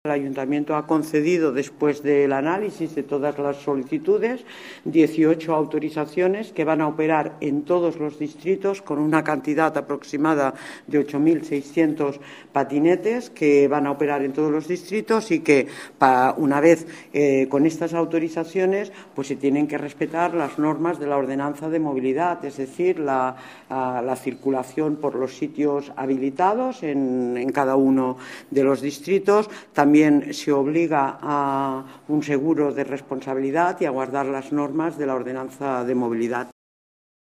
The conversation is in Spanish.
El Ayuntamiento ha concedido, después del análisis de todas las solicitudes, 18 autorizaciones que van a operar en todos los distritos con una cantidad aproximada de 8.600 patinetes que van a operar en todos los distritos y que, una vez con estas autorizaciones, pues se tienen que respetar las normas de la ordenanza de movilidad, es decir, la circulación por los sitios habilitados en cada uno de los distritos. También se obliga a un seguro de responsabilidad y a guardar las normas de la ordenanza de movilidad.